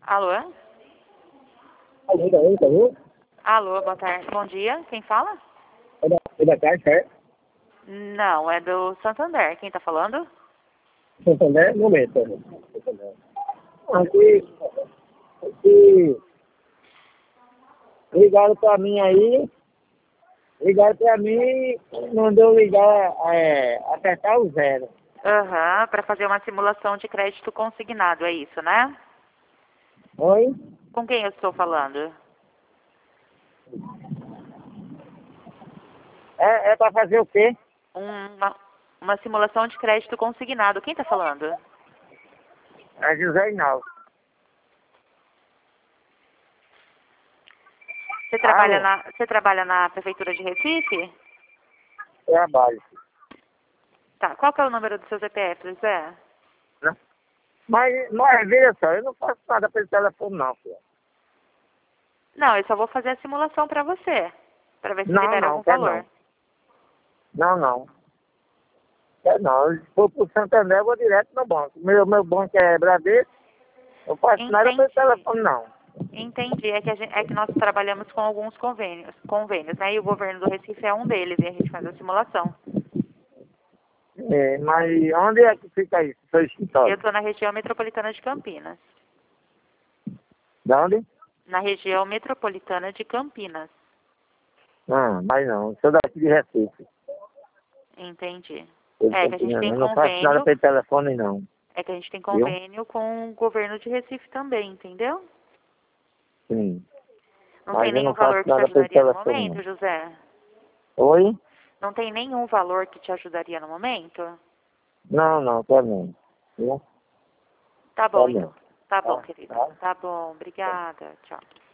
Alô? Alô? Alô, boa tarde. Bom dia. Quem fala? É da Caixa, é? Não, é do Santander. Quem tá falando? Santander? Um momento. Santander. Aqui, ligaram pra mim aí, mandou ligar, apertar o zero. Aham, para fazer uma simulação de crédito consignado, é isso, né? Oi? Com quem eu estou falando? É pra fazer o quê? Uma simulação de crédito consignado. Quem tá falando? É José Inaldo. Você trabalha na Prefeitura de Recife? Trabalho. Tá, qual que é o número do seu CPF, José? Né? Mas veja só, eu não faço nada pelo telefone não, filho. Não, eu só vou fazer a simulação para você, para ver se Não, libera não, algum quer valor. não. Quer não. Se for pro Santander, eu vou direto no banco. Meu banco é Bradesco, eu faço nada pelo Entendi. telefone não. Entendi. É que nós trabalhamos com alguns convênios, né? E o governo do Recife é um deles, e a gente faz a simulação. É, mas onde é que fica isso, seu Eu escritório? estou na região metropolitana de Campinas. De onde? Na região metropolitana de Campinas. Mas não, sou daqui de Recife. Entendi. Eu É que a gente tem não faço nada convênio, pelo telefone não, é que a gente tem viu? convênio com o governo de Recife também, entendeu? Sim, Não tem mas eu nenhum não faço valor que te nada pelo ajudaria no telefone momento, não. José? Oi? Não tem nenhum valor que te ajudaria no momento? Não, tá não. Viu? Tá Tá bom, então. não. Tá bom, Tá, querido. tá. Tá bom, obrigada. Tchau.